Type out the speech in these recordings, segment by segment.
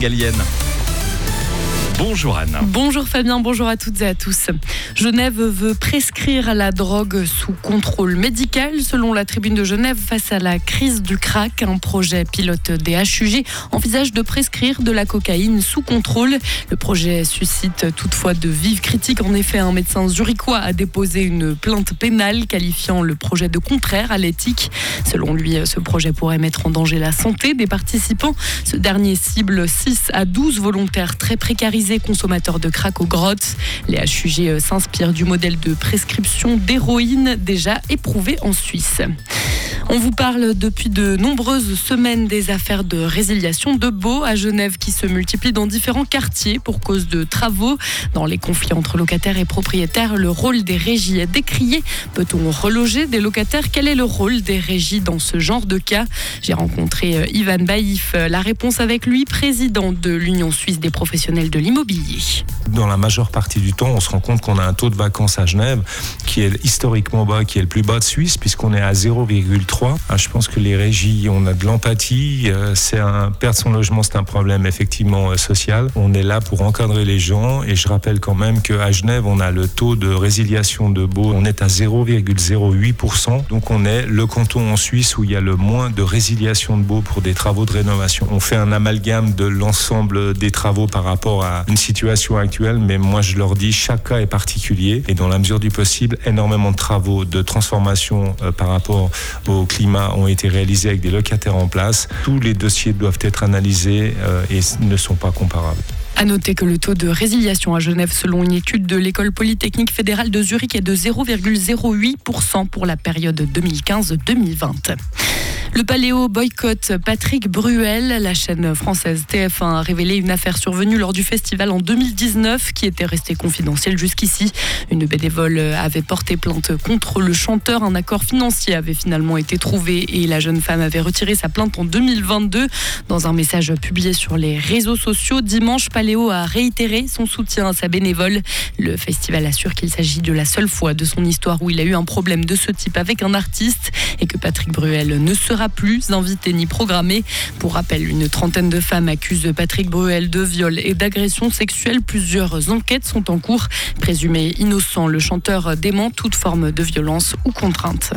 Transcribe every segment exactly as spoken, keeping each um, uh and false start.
Galienne. Bonjour Anne. Bonjour Fabien, bonjour à toutes et à tous. Genève veut prescrire la drogue sous contrôle médical. Selon la Tribune de Genève, face à la crise du crack, un projet pilote des H U G envisage de prescrire de la cocaïne sous contrôle. Le projet suscite toutefois de vives critiques. En effet, un médecin zurichois a déposé une plainte pénale qualifiant le projet de contraire à l'éthique. Selon lui, ce projet pourrait mettre en danger la santé des participants. Ce dernier cible six à douze volontaires très précarisés consommateurs de crack aux grottes. Les H U G s'inspirent du modèle de prescription d'héroïne déjà éprouvé en Suisse. On vous parle depuis de nombreuses semaines des affaires de résiliation de baux à Genève qui se multiplient dans différents quartiers pour cause de travaux. Dans les conflits entre locataires et propriétaires, le rôle des régies est décrié. Peut-on reloger des locataires ? Quel est le rôle des régies dans ce genre de cas ? J'ai rencontré Ivan Baïf. La réponse avec lui, président de l'Union suisse des professionnels de l'immobilier. Dans la majeure partie du temps, on se rend compte qu'on a un taux de vacances à Genève qui est historiquement bas, qui est le plus bas de Suisse, puisqu'on est à zéro virgule trois. Je pense que les régies, on a de l'empathie. C'est un, perdre son logement, c'est un problème effectivement social. On est là pour encadrer les gens. Et je rappelle quand même qu'à Genève, on a le taux de résiliation de baux. On est à zéro virgule zéro huit pour cent. Donc on est le canton en Suisse où il y a le moins de résiliation de baux pour des travaux de rénovation. On fait un amalgame de l'ensemble des travaux par rapport à une situation actuelle. Mais moi, je leur dis, chaque cas est particulier. Et dans la mesure du possible, énormément de travaux de transformation euh, par rapport au climat ont été réalisés avec des locataires en place. Tous les dossiers doivent être analysés euh, et ne sont pas comparables. À noter que le taux de résiliation à Genève, selon une étude de l'École polytechnique fédérale de Zurich, est de zéro virgule zéro huit pour cent pour la période deux mille quinze deux mille vingt. Le Paléo boycotte Patrick Bruel. La chaîne française T F un a révélé une affaire survenue lors du festival en deux mille dix-neuf qui était restée confidentielle jusqu'ici. Une bénévole avait porté plainte contre le chanteur. Un accord financier avait finalement été trouvé et la jeune femme avait retiré sa plainte en deux mille vingt-deux. Dans un message publié sur les réseaux sociaux, dimanche, Paléo a réitéré son soutien à sa bénévole. Le festival assure qu'il s'agit de la seule fois de son histoire où il a eu un problème de ce type avec un artiste et que Patrick Bruel ne sera plus invité ni programmé. Pour rappel, une trentaine de femmes accusent Patrick Bruel de viol et d'agression sexuelle. Plusieurs enquêtes sont en cours. Présumé innocent, le chanteur dément toute forme de violence ou contrainte.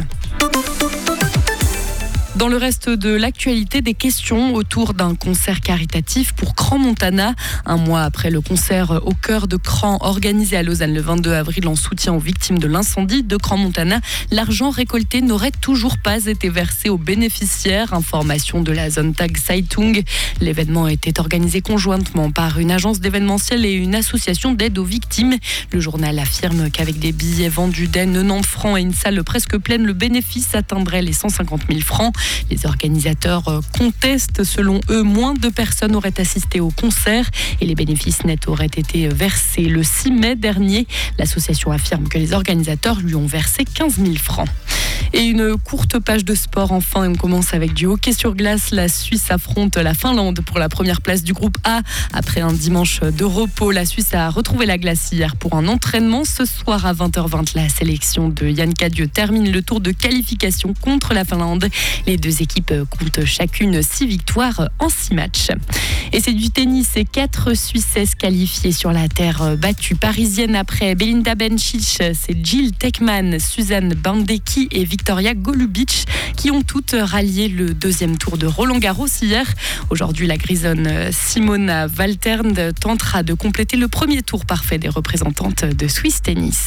Dans le reste de l'actualité, des questions autour d'un concert caritatif pour Crans-Montana. Un mois après le concert au cœur de Crans organisé à Lausanne le vingt-deux avril en soutien aux victimes de l'incendie de Crans-Montana, l'argent récolté n'aurait toujours pas été versé aux bénéficiaires. Information de la Sonntag Zeitung. L'événement était organisé conjointement par une agence d'événementiel et une association d'aide aux victimes. Le journal affirme qu'avec des billets vendus dès quatre-vingt-dix francs et une salle presque pleine, le bénéfice atteindrait les cent cinquante mille francs. Les organisateurs contestent. Selon eux, moins de personnes auraient assisté au concert et les bénéfices nets auraient été versés le six mai dernier. L'association affirme que les organisateurs lui ont versé quinze mille francs. Et une courte page de sport, enfin, on commence avec du hockey sur glace. La Suisse affronte la Finlande pour la première place du groupe A. Après un dimanche de repos, la Suisse a retrouvé la glace hier pour un entraînement. Ce soir à vingt heures vingt, la sélection de Yann Cadieux termine le tour de qualification contre la Finlande. Les deux équipes comptent chacune six victoires en six matchs. Et c'est du tennis et quatre Suissesses qualifiées sur la terre battue parisienne après Belinda Bencic. C'est Jill Teichmann, Suzanne Bandecki et Victoria Golubic qui ont toutes rallié le deuxième tour de Roland-Garros hier. Aujourd'hui, la grisonne Simona Waltern tentera de compléter le premier tour parfait des représentantes de Swiss Tennis.